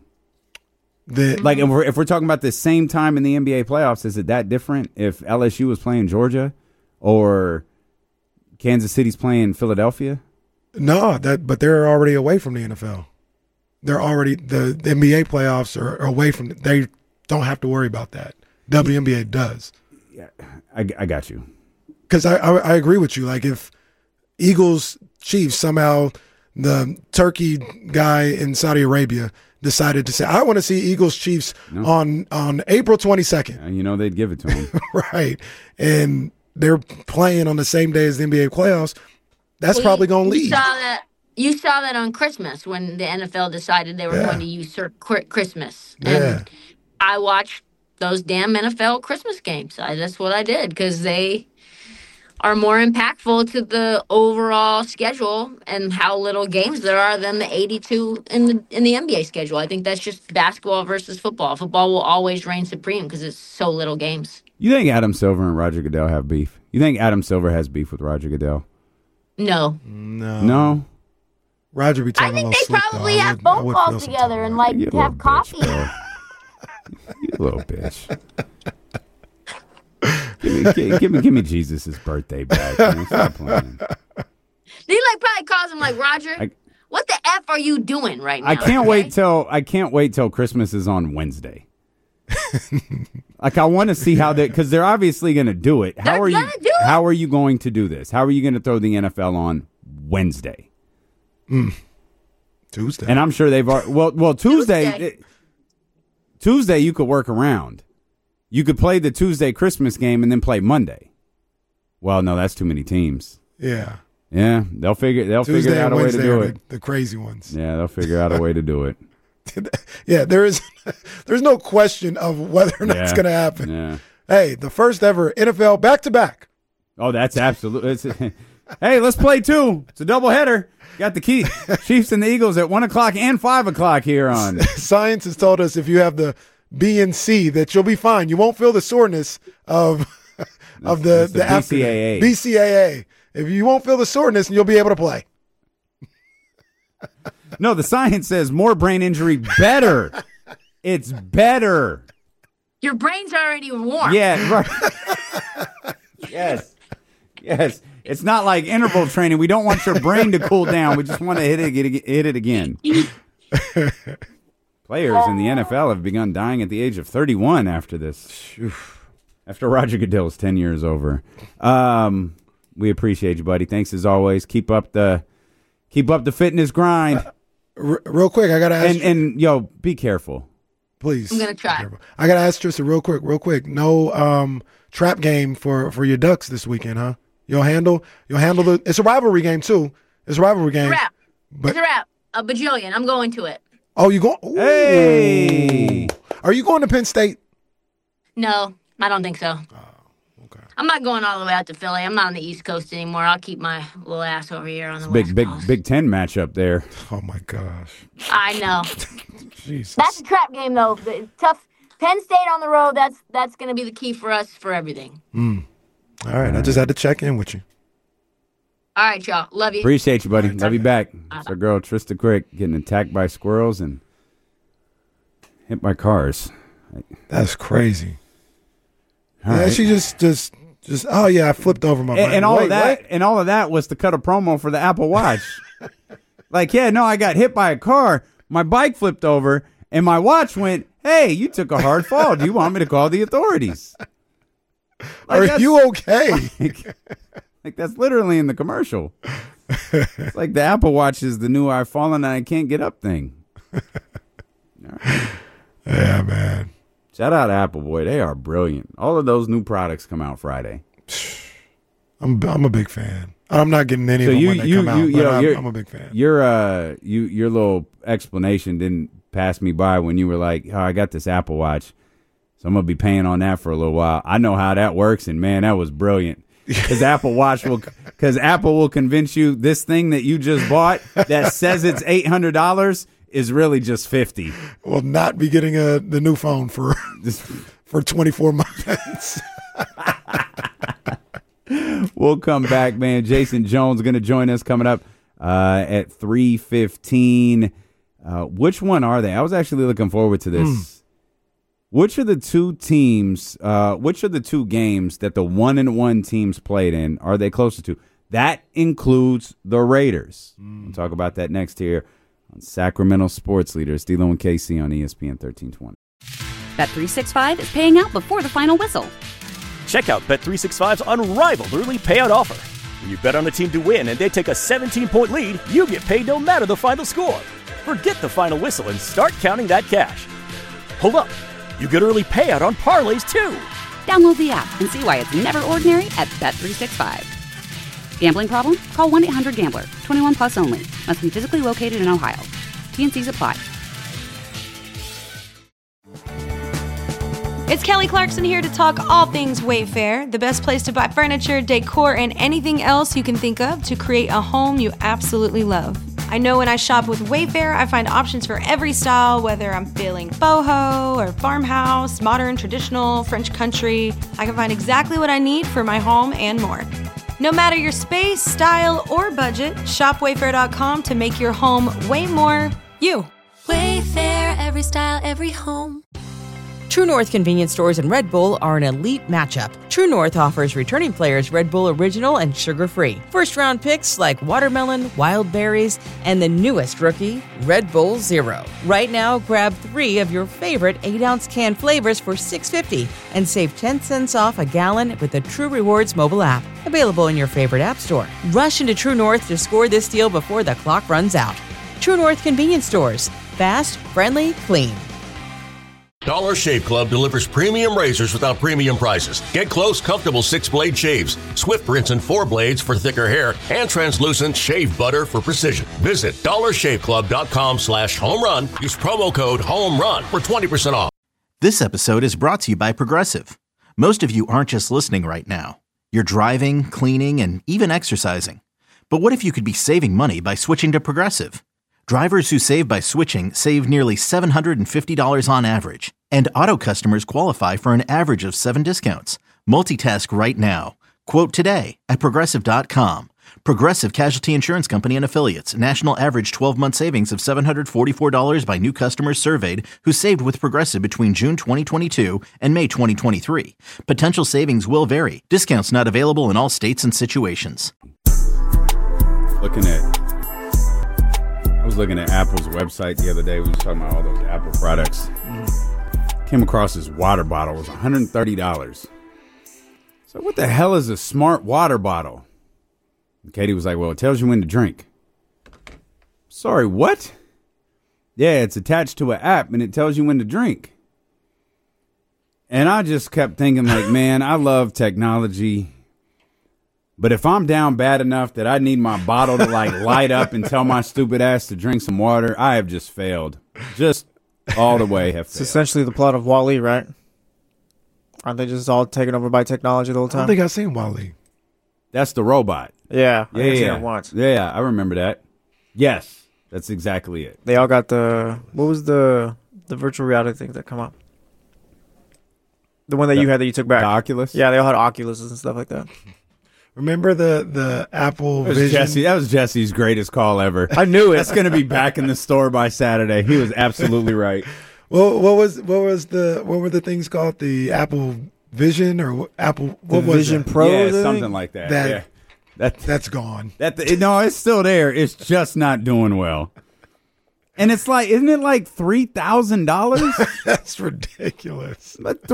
If we're talking about the same time in the NBA playoffs, is it that different if LSU was playing Georgia or Kansas City's playing Philadelphia? No, but they're already away from the NFL. They're already the NBA playoffs are away from. They don't have to worry about that. WNBA does. Yeah, I got you. Because I agree with you. Like if Eagles Chiefs somehow the Turkey guy in Saudi Arabia decided to say, I want to see Eagles Chiefs on April 22nd. They'd give it to them. Right. And they're playing on the same day as the NBA playoffs. That's probably going to lead. You saw that on Christmas when the NFL decided they were going to usurp Christmas. And I watched those damn NFL Christmas games. That's what I did because they are more impactful to the overall schedule and how little games there are than the 82 in the NBA schedule. I think that's just basketball versus football. Football will always reign supreme because it's so little games. You think Adam Silver and Roger Goodell have beef? You think Adam Silver has beef with Roger Goodell? No. Roger be talking I think they probably have phone calls together and have coffee. You little bitch. Give me Jesus' birthday back. Man. Stop playing. They probably calls him Roger. What the F are you doing right now? I can't wait till Christmas is on Wednesday. I want to see how because they're obviously going to do it. How are you going to do this? How are you going to throw the NFL on Wednesday? Tuesday. And I'm sure they've already, Tuesday you could work around. You could play the Tuesday Christmas game and then play Monday. Well, no, that's too many teams. Yeah. Yeah, they'll figure out a way to do it. The crazy ones. Yeah, they'll figure out a way to do it. Yeah, there's no question of whether or not it's going to happen. Yeah. Hey, the first ever NFL back-to-back. Oh, that's absolutely. Hey, let's play two. It's a doubleheader. Got the key. Chiefs and the Eagles at 1 o'clock and 5 o'clock here on. Science has told us if you have the B and C that you'll be fine. You won't feel the soreness of the BCAA. BCAA. If you won't feel the soreness, you'll be able to play. No, the science says more brain injury better. It's better. Your brain's already warm. Yeah, right. Yes. It's not like interval training. We don't want your brain to cool down. We just want to hit it again. Players in the NFL have begun dying at the age of 31 after this. After Roger Goodell's 10 years over. We appreciate you, buddy. Thanks as always. Keep up the fitness grind. Real quick, I gotta ask. And yo, be careful. Please. I'm gonna try. I gotta ask Tristan real quick. No trap game for your Ducks this weekend, huh? You'll handle the. It's a rivalry game too. It's a rivalry game. It's a wrap. A bajillion. I'm going to it. Oh, you going? Hey, are you going to Penn State? No, I don't think so. Oh, okay. I'm not going all the way out to Philly. I'm not on the East Coast anymore. I'll keep my little ass over here on the West Coast. Big Ten matchup there. Oh my gosh. I know. Jesus. That's a trap game though. The tough Penn State on the road. That's going to be the key for us for everything. All right, I just had to check in with you. All right, y'all. Love you. Appreciate you, buddy. Love you back. It's our girl, Trista Crick, getting attacked by squirrels and hit by cars. That's crazy. All right. She just. Oh yeah, I flipped over my. And all of that was to cut a promo for the Apple Watch. I got hit by a car. My bike flipped over, and my watch went. Hey, you took a hard fall. Do you want me to call the authorities? Are you okay? That's literally in the commercial. It's like the Apple Watch is the new I've fallen and I can't get up thing. Right. Yeah, man. Shout out to Apple, boy. They are brilliant. All of those new products come out Friday. I'm a big fan. I'm not getting any of them when they come out, but I'm a big fan. Your little explanation didn't pass me by when you were like, oh, I got this Apple Watch, so I'm going to be paying on that for a little while. I know how that works, and, man, that was brilliant. Because Apple will convince you this thing that you just bought that says it's $800 is really just $50. Will not be getting the new phone for 24 months. We'll come back, man. Jason Jones going to join us coming up at 3:15. Which one are they? I was actually looking forward to this. Which are the two teams, which are the two games that the 1-1 teams played in are they closer to? That includes the Raiders. We'll talk about that next here on Sacramento Sports Leaders, D'Lo and KC on ESPN 1320. Bet365 is paying out before the final whistle. Check out Bet365's unrivaled early payout offer. When you bet on a team to win and they take a 17-point lead, you get paid no matter the final score. Forget the final whistle and start counting that cash. Hold up. You get early payout on parlays, too. Download the app and see why it's never ordinary at Bet365. Gambling problem? Call 1-800-GAMBLER. 21 plus only. Must be physically located in Ohio. T&Cs apply. It's Kelly Clarkson here to talk all things Wayfair, the best place to buy furniture, decor, and anything else you can think of to create a home you absolutely love. I know when I shop with Wayfair, I find options for every style, whether I'm feeling boho or farmhouse, modern, traditional, French country. I can find exactly what I need for my home and more. No matter your space, style, or budget, shop Wayfair.com to make your home way more you. Wayfair, every style, every home. True North convenience stores and Red Bull are an elite matchup. True North offers returning players Red Bull Original and sugar-free. First-round picks like watermelon, wild berries, and the newest rookie, Red Bull Zero. Right now, grab 3 of your favorite 8-ounce can flavors for $6.50 and save 10 cents off a gallon with the True Rewards mobile app. Available in your favorite app store. Rush into True North to score this deal before the clock runs out. True North convenience stores. Fast, friendly, clean. Dollar Shave Club delivers premium razors without premium prices. Get close, comfortable 6-blade shaves, swift rinse and 4 blades for thicker hair, and translucent shave butter for precision. Visit dollarshaveclub.com/homerun. Use promo code HOMERUN for 20% off. This episode is brought to you by Progressive. Most of you aren't just listening right now. You're driving, cleaning, and even exercising. But what if you could be saving money by switching to Progressive? Drivers who save by switching save nearly $750 on average, and auto customers qualify for an average of 7 discounts. Multitask right now. Quote today at Progressive.com. Progressive Casualty Insurance Company and Affiliates. National average 12-month savings of $744 by new customers surveyed who saved with Progressive between June 2022 and May 2023. Potential savings will vary. Discounts not available in all states and situations. I was looking at Apple's website the other day. We were talking about all those Apple products. Came across this water bottle. It was $130. So what the hell is a smart water bottle? And Katie was like, well, it tells you when to drink. Sorry, what? Yeah, it's attached to an app, and it tells you when to drink. And I just kept thinking, like, man, I love technology. But if I'm down bad enough that I need my bottle to, like, light up and tell my stupid ass to drink some water, I have just failed. Just all the way have failed. It's essentially the plot of WALL-E, right? Aren't they just all taken over by technology the whole time? I don't think I've seen WALL-E. That's the robot. Yeah, I Yeah, seen yeah. it once. Yeah, I remember that. Yes, that's exactly it. They all got what was the virtual reality thing that come up? The one that you had that you took back. The Oculus? Yeah, they all had Oculuses and stuff like that. Remember the Apple Vision? That was Jesse's greatest call ever. I knew it. That's going to be back in the store by Saturday. He was absolutely right. Well, what were the things called? The Apple Vision or Apple what was Vision it? Pro? Yeah, thing? something like that. That- yeah. That's gone. No, it's still there. It's just not doing well. And it's like, isn't it like $3,000? That's ridiculous. But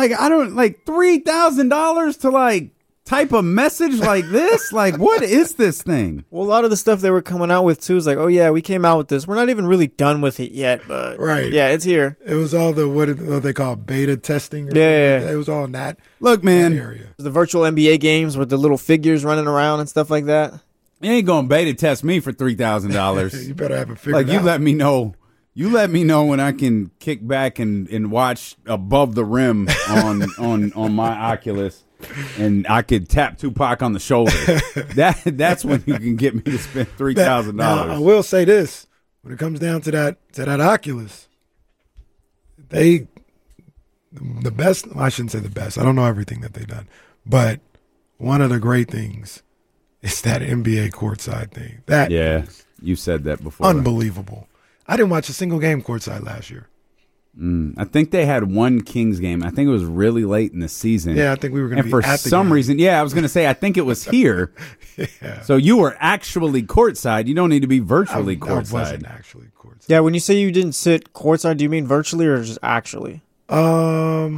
$3,000 to like type a message like this? Like, what is this thing? Well, a lot of the stuff they were coming out with too is like, oh yeah, we came out with this. We're not even really done with it yet, but Right. yeah, it's here. It was all what they call beta testing. Yeah. It was all in that. Look, man, area. The virtual NBA games with the little figures running around and stuff like that. you ain't gonna beta test me for $3,000. You better have it figured Like, out. you let me know. You let me know when I can kick back and watch above the rim on my Oculus, and I could tap Tupac on the shoulder. That's when you can get me to spend $3,000. Now, I will say this: when it comes down to that Oculus, the best. I shouldn't say the best. I don't know everything that they've done, but one of the great things is that NBA courtside thing. That Yeah, you said that before. unbelievable. I didn't watch a single game courtside last year. I think they had one Kings game. I think it was really late in the season. Yeah, I think we were going to And be for at the some game. reason, I was going to say, I think it was here. Yeah. So you were actually courtside. You don't need to be virtually I courtside. wasn't actually courtside. Yeah, when you say you didn't sit courtside, do you mean virtually or just actually? I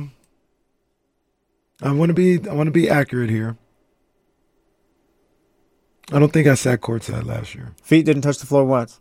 want to be accurate here. I don't think I sat courtside last year. Feet didn't touch the floor once.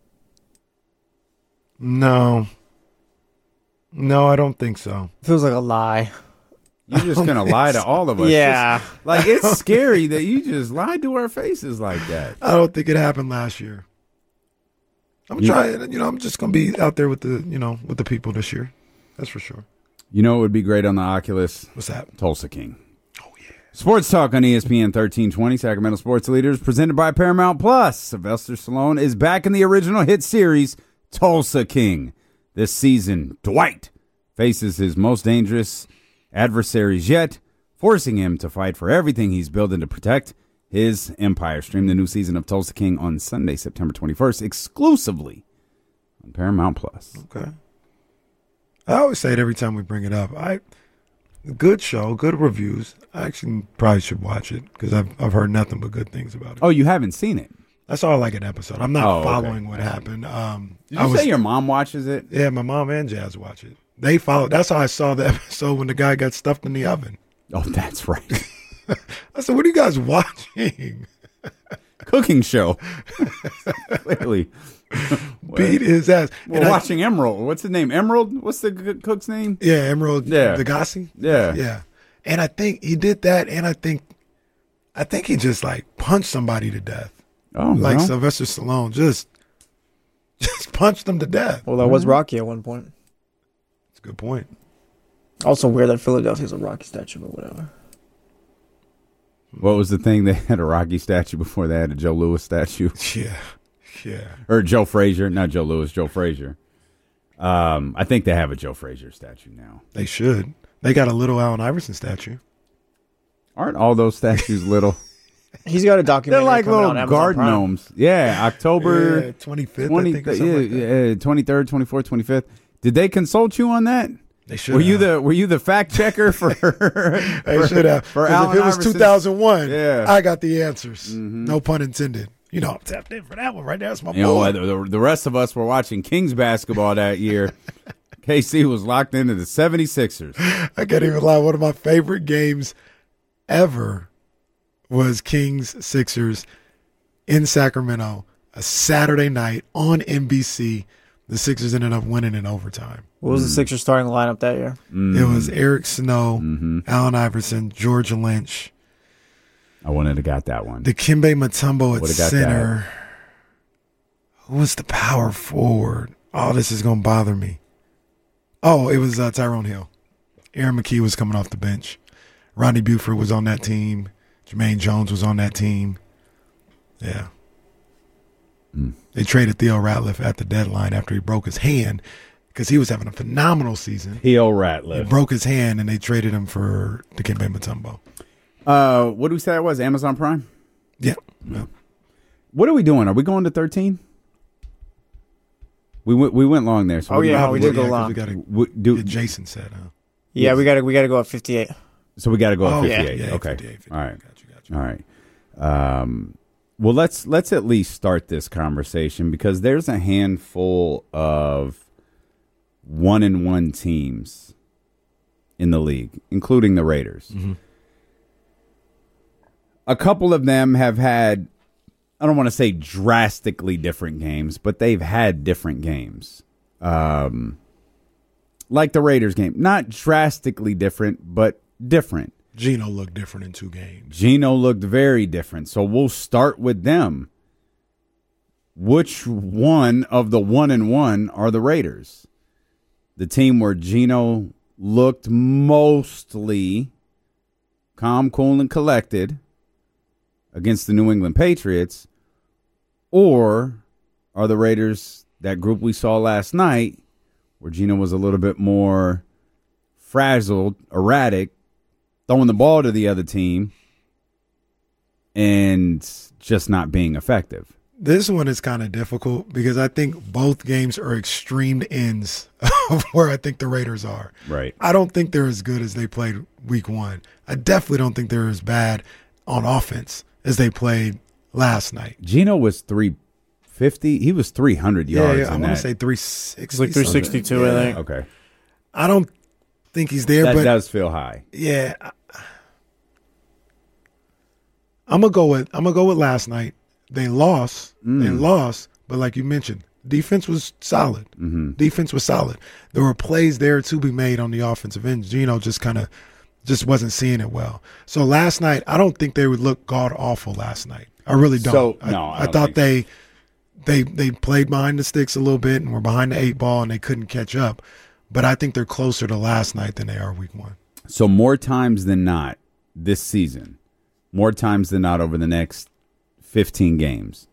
No, I don't think so. Feels like a lie. You're just going to lie to all of us. Yeah. Like, it's scary that you just lied to our faces like that. I don't think it happened last year. I'm trying. I'm just gonna be out there with the people this year. That's for sure. You know what would be great on the Oculus? What's that? Tulsa King. Oh, yeah. Sports Talk on ESPN 1320, Sacramento Sports Leaders, presented by Paramount Plus. Sylvester Stallone is back in the original hit series, Tulsa King. This season, Dwight faces his most dangerous adversaries yet, forcing him to fight for everything he's building to protect his empire. Stream the new season of Tulsa King on Sunday, September 21st, exclusively on Paramount Plus. Okay. I always say it every time we bring it up. Good show, good reviews. I actually probably should watch it because I've heard nothing but good things about it. Oh, you haven't seen it? I saw like an episode. I'm not okay. following what happened. Did you say your mom watches it? Yeah, my mom and Jazz watch it. They follow. That's how I saw the episode when the guy got stuffed in the oven. Oh, that's right. I said, "What are you guys watching?" Cooking show. Clearly. Beat his ass. We're watching Emerald. What's the name? Emerald? What's the cook's name? Yeah, Emerald Yeah. Degassi. Yeah. Yeah. And I think he did that, and I think he just like punched somebody to death. Oh, like well. Sylvester Stallone just punched them to death. Well, that was Rocky at one point. That's a good point. Also weird that Philadelphia's a Rocky statue, but whatever. What was the thing? They had a Rocky statue before they had a Joe Louis statue. Yeah. Or Joe Frazier. Not Joe Louis, Joe Frazier. I think they have a Joe Frazier statue now. They should. They got a little Allen Iverson statue. Aren't all those statues little? He's got a documentary. They're like coming little on Amazon garden Prime. gnomes. Yeah, October 25th, I think, or something like that. 23rd, 24th, 25th. Did they consult you on that? They should. Were you the fact checker for? They should have. For If Allen it was Iverson? 2001, Yeah. I got the answers. Mm-hmm. No pun intended. You know, I'm tapped in for that one right there. That's my You know boy. what? The rest of us were watching Kings basketball that year. KC was locked into the 76ers. I can't even lie. One of my favorite games ever was Kings Sixers in Sacramento, a Saturday night on NBC. The Sixers ended up winning in overtime. What was the Sixers starting lineup that year? It was Eric Snow, Allen Iverson, George Lynch. I wouldn't have got that one. Dikembe Mutombo at Would've got center. Who was the power forward? Oh, this is going to bother me. Oh, it was Tyrone Hill. Aaron McKee was coming off the bench. Rodney Buford was on that team. Jermaine Jones was on that team. Yeah. They traded Theo Ratliff at the deadline after he broke his hand because he was having a phenomenal season. Theo He Ratliff. broke his hand, and they traded him for Dikembe Mutombo. What do we say it was? Amazon Prime? Yeah. What are we doing? Are we going to 13? We went long there. So Oh, yeah, we did go 'cause long. We got to do, get Jason said, huh? Yeah, we gotta go at 58. So we got to go Oh, at yeah, 58. yeah, Okay. 58. All right. Got you. All right. Well, let's at least start this conversation because there's a handful of 1-1 teams in the league, including the Raiders. Mm-hmm. A couple of them have had, I don't want to say drastically different games, but they've had different games. Like the Raiders game. Not drastically different, but different. Geno looked different in 2 games. Geno looked very different. So we'll start with them. Which one of the 1-1 are the Raiders? The team where Geno looked mostly calm, cool, and collected against the New England Patriots, or are the Raiders that group we saw last night where Geno was a little bit more frazzled, erratic, throwing the ball to the other team and just not being effective? This one is kind of difficult because I think both games are extreme ends of where I think the Raiders are. Right. I don't think they're as good as they played week 1. I definitely don't think they're as bad on offense as they played last night. Geno was 350. He was 300 yards. Yeah, I in want that. to say 360. It's like 362, I think. Okay. I don't think he's there, That but does feel high. yeah, I'm gonna go with last night. They lost. They lost, but like you mentioned, defense was solid. Mm-hmm. Defense was solid. There were plays there to be made on the offensive end. Geno just wasn't seeing it well. So last night, I don't think they would look god awful last night. I really don't. So, no, I I don't thought think they played behind the sticks a little bit and were behind the 8 ball and they couldn't catch up. But I think they're closer to last night than they are week 1. So more times than not this season, more times than not over the next 15 games,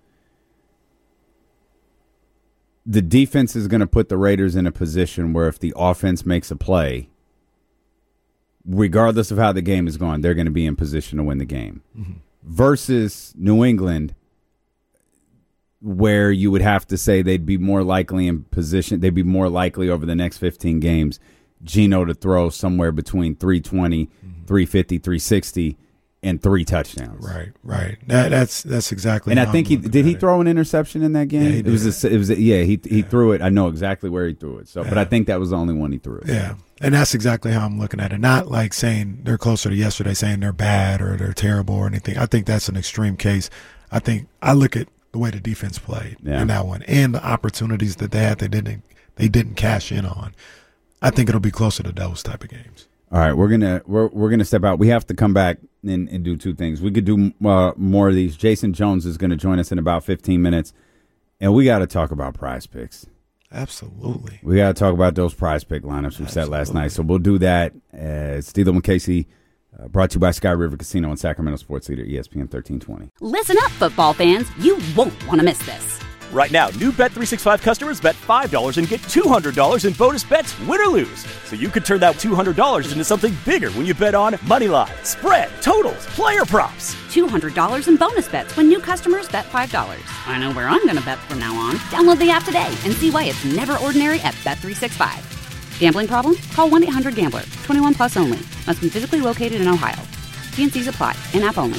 the defense is going to put the Raiders in a position where if the offense makes a play, regardless of how the game is going, they're going to be in position to win the game. Mm-hmm. Versus New England, where you would have to say they'd be more likely in position, they'd be more likely over the next 15 games, Geno to throw somewhere between 320, 350, 360, and 3 touchdowns. Right. That's exactly. And I how think I'm looking he at it. throw an interception in that game? Yeah, he did. He threw it. I know exactly where he threw it. So, but I think that was the only one he threw. Yeah, and that's exactly how I'm looking at it. Not like saying they're closer to yesterday, saying they're bad or they're terrible or anything. I think that's an extreme case. I think I look at the way the defense played in that one and the opportunities that they had they didn't cash in on. I think it'll be closer to those type of games. All right, we're gonna step out. We have to come back and do 2 things. We could do more of these. Jason Jones is going to join us in about 15 minutes, and we got to talk about Prize Picks. Absolutely. We got to talk about those prize pick lineups we set last night. So we'll do that. Steeler and Casey, brought to you by Sky River Casino and Sacramento Sports Leader, ESPN 1320. Listen up, football fans. You won't want to miss this. Right now, new Bet365 customers bet $5 and get $200 in bonus bets, win or lose. So you could turn that $200 into something bigger when you bet on money line, spread, totals, player props. $200 in bonus bets when new customers bet $5. I know where I'm going to bet from now on. Download the app today and see why it's never ordinary at Bet365. Gambling problem? Call 1-800-GAMBLER. 21 plus only. Must be physically located in Ohio. T&Cs apply. In-app only.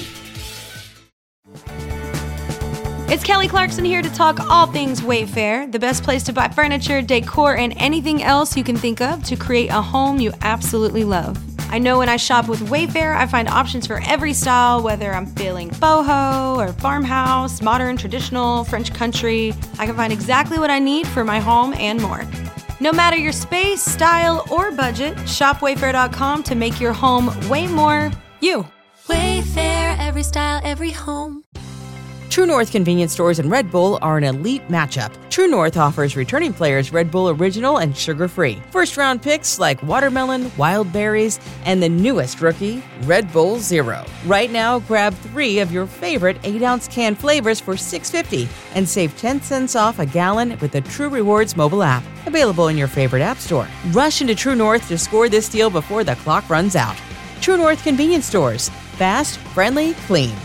It's Kelly Clarkson here to talk all things Wayfair, the best place to buy furniture, decor, and anything else you can think of to create a home you absolutely love. I know when I shop with Wayfair, I find options for every style, whether I'm feeling boho or farmhouse, modern, traditional, French country. I can find exactly what I need for my home and more. No matter your space, style, or budget, shop Wayfair.com to make your home way more you. Wayfair, every style, every home. True North convenience stores and Red Bull are an elite matchup. True North offers returning players Red Bull Original and sugar-free. First-round picks like watermelon, wild berries, and the newest rookie, Red Bull Zero. Right now, grab 3 of your favorite 8-ounce can flavors for $6.50 and save 10 cents off a gallon with the True Rewards mobile app. Available in your favorite app store. Rush into True North to score this deal before the clock runs out. True North convenience stores. Fast, friendly, clean.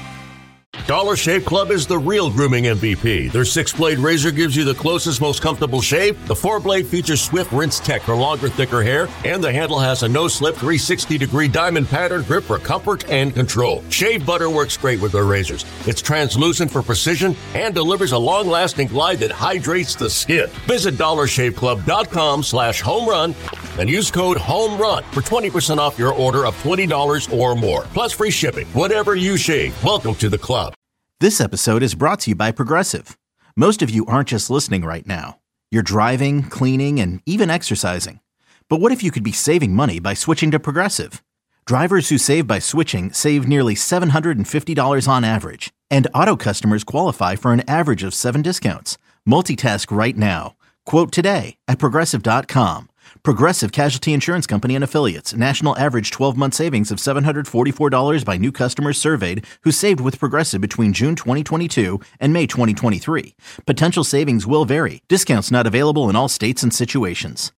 Dollar Shave Club is the real grooming MVP. Their 6-blade razor gives you the closest, most comfortable shave. The 4-blade features Swift Rinse Tech for longer, thicker hair, and the handle has a no-slip 360-degree diamond pattern grip for comfort and control. Shave butter works great with their razors. It's translucent for precision and delivers a long-lasting glide that hydrates the skin. Visit DollarShaveClub.com/homerun and use code HOMERUN for 20% off your order of $20 or more. Plus free shipping. Whatever you shave, welcome to the club. This episode is brought to you by Progressive. Most of you aren't just listening right now. You're driving, cleaning, and even exercising. But what if you could be saving money by switching to Progressive? Drivers who save by switching save nearly $750 on average. And auto customers qualify for an average of 7 discounts. Multitask right now. Quote today at Progressive.com. Progressive Casualty Insurance Company and Affiliates. National average 12-month savings of $744 by new customers surveyed who saved with Progressive between June 2022 and May 2023. Potential savings will vary. Discounts not available in all states and situations.